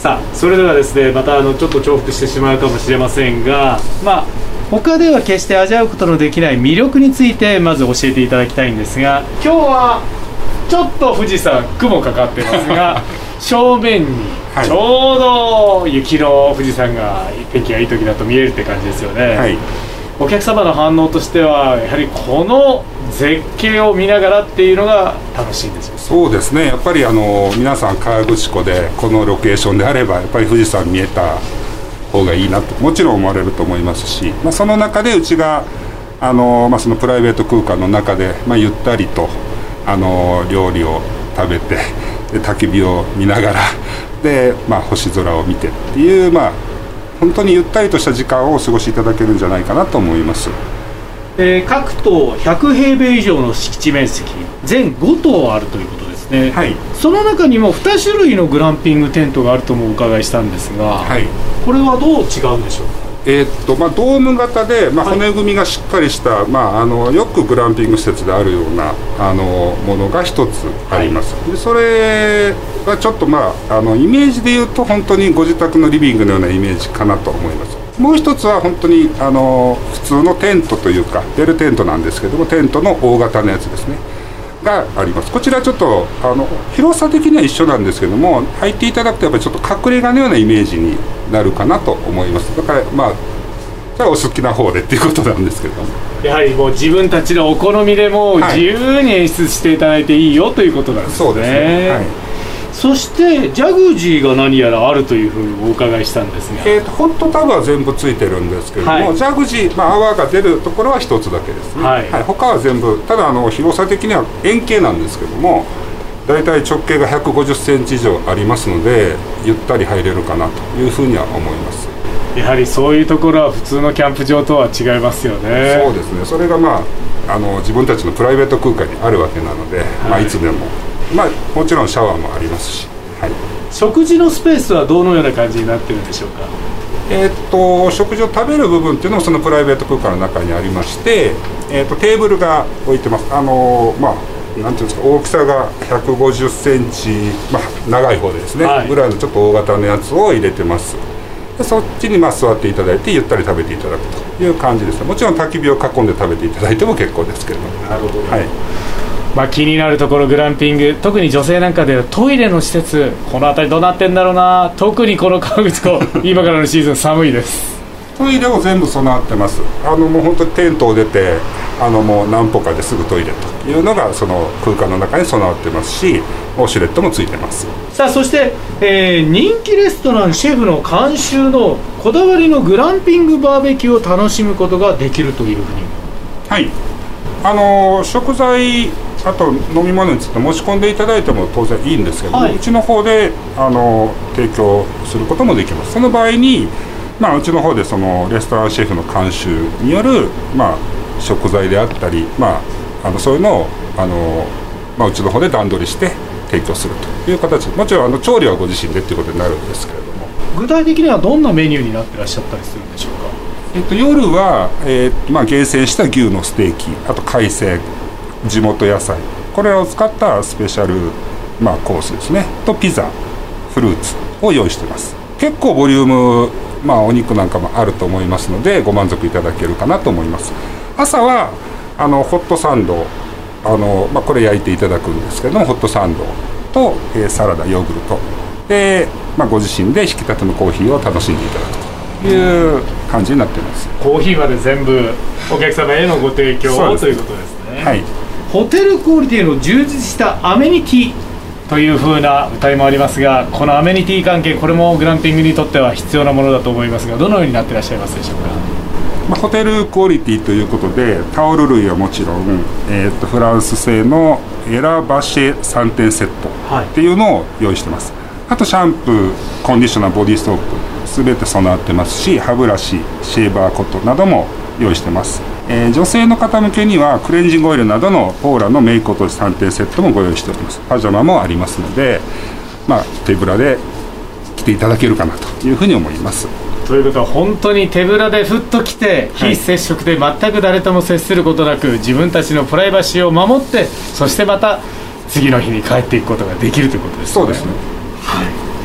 さあそれではですね、またちょっと重複してしまうかもしれませんが、他では決して味わうことのできない魅力についてまず教えていただきたいんですが、今日はちょっと富士山雲かかってますが正面にちょうど雪の富士山が天気がいい時だと見えるって感じですよね。はい、お客様の反応としてはやはりこの絶景を見ながらっていうのが楽しいんですよ。 そうですね、やっぱり皆さん河口湖でこのロケーションであればやっぱり富士山見えた方がいいなともちろん思われると思いますし、その中でうちがそのプライベート空間の中で、ゆったりと料理を食べてで焚き火を見ながらで、星空を見てっていう、本当にゆったりとした時間をお過ごしいただけるんじゃないかなと思います。 各棟100平米以上の敷地面積全5棟あるということですね。はい、その中にも2種類のグランピングテントがあるともお伺いしたんですが、はい、これはどう違うんでしょうか。 ドーム型で、骨組みがしっかりした、よくグランピング施設であるようなものが一つあります。はい、でそれがちょっとイメージで言うと本当にご自宅のリビングのようなイメージかなと思います。もう一つは本当に普通のテントというかベルテントなんですけども、テントの大型のやつですねがあります。こちらちょっと広さ的には一緒なんですけども、入っていただくとやっぱりちょっと隠れ家のようなイメージになるかなと思います。だからじゃあお好きな方でっていうことなんですけども、 やはりもう自分たちのお好みでもう自由に演出していただいていいよということなんですね。そうですね。はい、そしてジャグジーが何やらあるというふうにお伺いしたんですが、 ホットタブは全部ついてるんですけれども、ジャグジー、泡が出るところは一つだけですね。はいはい、他は全部、ただ広さ的には円形なんですけども、だいたい直径が150センチ以上ありますので、ゆったり入れるかなというふうには思います。 やはりそういうところは普通のキャンプ場とは違いますよね。 そうですね、それが自分たちのプライベート空間にあるわけなので、いつでももちろんシャワーもありますし、はい、 食事のスペースはどのような感じになってるんでしょうか。 食事を食べる部分っていうのもそのプライベート空間の中にありまして、テーブルが置いてます。なんていうんですか、大きさが150センチ、長い方でですね、ぐらいのちょっと大型のやつを入れてます。でそっちに座っていただいてゆったり食べていただくという感じです。もちろん焚き火を囲んで食べていただいても結構ですけれども。なるほど、 はい、気になるところグランピング、特に女性なんかでトイレの施設、この辺りどうなってんだろうな。特にこの河口湖今からのシーズン寒いです。 トイレも全部備わってます。もう本当にテントを出てもう何歩かですぐトイレというのがその空間の中に備わってますし、ウォシュレットもついてます。 さあそして、人気レストランシェフの監修のこだわりのグランピングバーベキューを楽しむことができるというふうに。 はい、食材あと飲み物について申し込んでいただいても当然いいんですけど、うちの方で提供することもできます。その場合にうちの方でそのレストランシェフの監修による、食材であったり、そういうのをうちの方で段取りして提供するという形で、もちろん調理はご自身でということになるんですけれども。 具体的にはどんなメニューになってらっしゃったりするんでしょうか。 夜は、厳選した牛のステーキ、あと海鮮、地元野菜、これを使ったスペシャル、コースですねとピザ、フルーツを用意しています。結構ボリューム、お肉なんかもあると思いますのでご満足いただけるかなと思います。朝はホットサンド、これ焼いていただくんですけども、ホットサンドと、サラダ、ヨーグルトで、ご自身で引き立てのコーヒーを楽しんでいただくという感じになっています。 コーヒーまで全部お客様へのご提供をということですね。はい、ホテルクオリティの充実したアメニティという風な歌いもありますが、このアメニティ関係、これもグランピングにとっては必要なものだと思いますが、どのようになっていらっしゃいますでしょうか。 ホテルクオリティということでタオル類はもちろん、フランス製のエラバシェ3点セットっていうのを用意してます。あとシャンプー、コンディショナー、ボディソープ全て備わってますし、歯ブラシ、シェーバーコットなども用意してます。女性の方向けにはクレンジングオイルなどのポーラのメイク落とし3点セットもご用意しております。パジャマもありますので、手ぶらで来ていただけるかなというふうに思います。 ということは本当に手ぶらでふっと来て、非接触で全く誰とも接することなく、自分たちのプライバシーを守って、そしてまた次の日に帰っていくことができるということですね。 そうですね。 はい、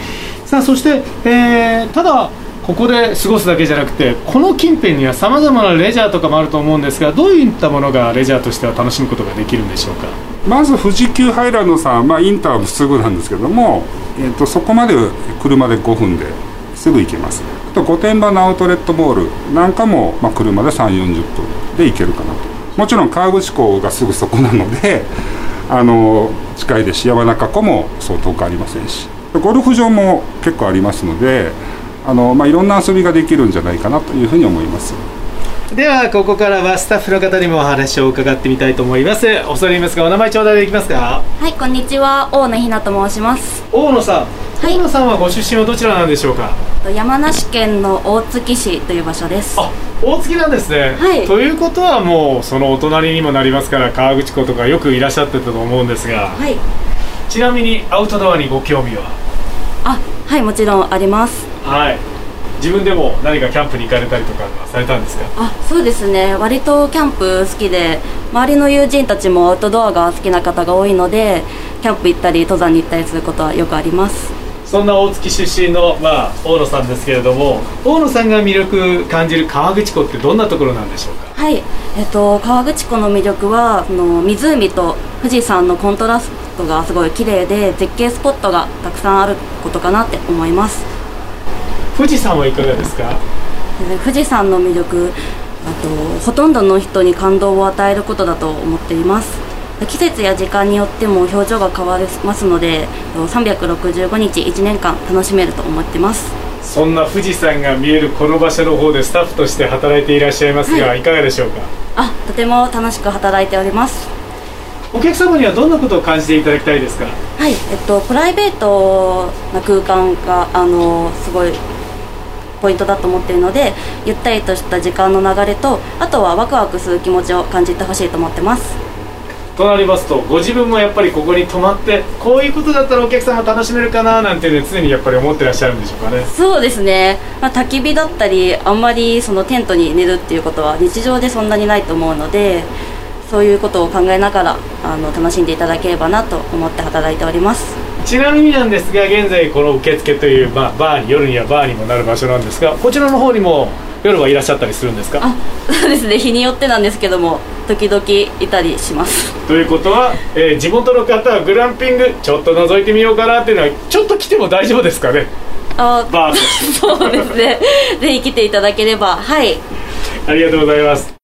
さあそして、ただここで過ごすだけじゃなくて、この近辺にはさまざまなレジャーとかもあると思うんですが、どういったものがレジャーとしては楽しむことができるんでしょうか。 まず富士急ハイランドさん、インターもすぐなんですけども、そこまで車で5分ですぐ行けます。あと御殿場のアウトレットモールなんかも、車で3、40分で行けるかなと。もちろん河口湖がすぐそこなので近いですし、山中湖もそう遠くありませんし、ゴルフ場も結構ありますのでいろんな遊びができるんじゃないかなというふうに思います。 ではここからはスタッフの方にもお話を伺ってみたいと思います。恐れ入りますがお名前頂戴できますか。 はい、こんにちは、大野ひなと申します。 大野さん、大野さんはご出身はどちらなんでしょうか。 山梨県の大月市という場所です。 あ、大月なんですね、はい、ということはもうそのお隣にもなりますから河口湖とかよくいらっしゃってたと思うんですが、はい、ちなみにアウトドアにご興味は。 はい、もちろんあります。 はい、自分でも何かキャンプに行かれたりとかされたんですか。 そうですね、割とキャンプ好きで、周りの友人たちもアウトドアが好きな方が多いので、キャンプ行ったり登山に行ったりすることはよくあります。 そんな大月出身の、大野さんですけれども、大野さんが魅力感じる河口湖ってどんなところなんでしょうか。 はい、河口湖の魅力は湖と富士山のコントラストがすごい綺麗で、絶景スポットがたくさんあることかなって思います。 富士山はいかがですか。 富士山の魅力、ほとんどの人に感動を与えることだと思っています。季節や時間によっても表情が変わりますので、365日1年間楽しめると思っています。 そんな富士山が見えるこの場所の方でスタッフとして働いていらっしゃいますが、いかがでしょうか。 とても楽しく働いております。 お客様にはどんなことを感じていただきたいですか。 はい、プライベートな空間がすごいポイントだと思っているので、ゆったりとした時間の流れと、あとはワクワクする気持ちを感じてほしいと思ってます。 となりますと、ご自分もやっぱりここに泊まってこういうことだったらお客様楽しめるかななんていうの常にやっぱり思ってらっしゃるんでしょうかね。 そうですね、焚き火だったりあんまりそのテントに寝るっていうことは日常でそんなにないと思うので、そういうことを考えながら楽しんでいただければなと思って働いております。 ちなみになんですが、現在この受付という、バーに夜にはバーにもなる場所なんですが、こちらの方にも夜はいらっしゃったりするんですか。 そうですね、日によってなんですけども時々いたりします。 ということは、地元の方はグランピングちょっと覗いてみようかなっていうのはちょっと来ても大丈夫ですかね。バーそうですねぜひ来ていただければ。はい、 ありがとうございます。